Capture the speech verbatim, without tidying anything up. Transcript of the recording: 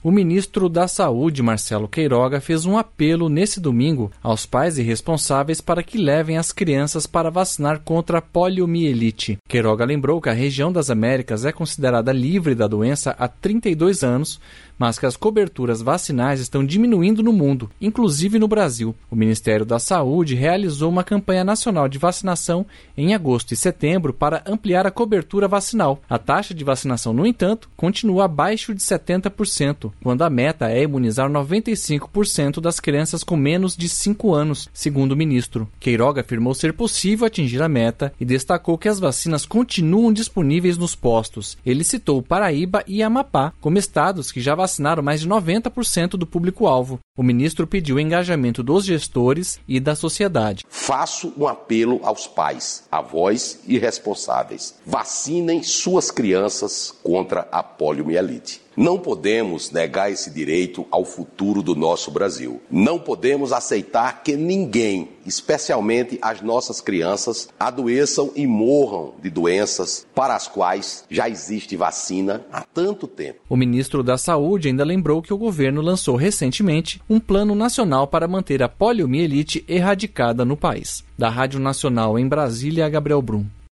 O ministro da Saúde, Marcelo Queiroga, fez um apelo nesse domingo aos pais e responsáveis para que levem as crianças para vacinar contra a poliomielite. Queiroga lembrou que a região das Américas é considerada livre da doença há trinta e dois anos, mas que as coberturas vacinais estão diminuindo no mundo, inclusive no Brasil. O Ministério da Saúde realizou uma campanha nacional de vacinação em agosto e setembro para ampliar a cobertura vacinal. A taxa de vacinação, no entanto, continua abaixo de setenta por cento, quando a meta é imunizar noventa e cinco por cento das crianças com menos de cinco anos, segundo o ministro. Queiroga afirmou ser possível atingir a meta e destacou que as vacinas continuam disponíveis nos postos. Ele citou Paraíba e Amapá como estados que já vacinaram mais de noventa por cento do público-alvo. O ministro pediu o engajamento dos gestores e da sociedade. Faço um apelo aos pais, avós e responsáveis. Vacinem suas crianças contra a poliomielite. Não podemos negar esse direito ao futuro do nosso Brasil. Não podemos aceitar que ninguém, especialmente as nossas crianças, adoeçam e morram de doenças para as quais já existe vacina há tanto tempo. O ministro da Saúde ainda lembrou que o governo lançou recentemente um plano nacional para manter a poliomielite erradicada no país. Da Rádio Nacional em Brasília, Gabriel Brum.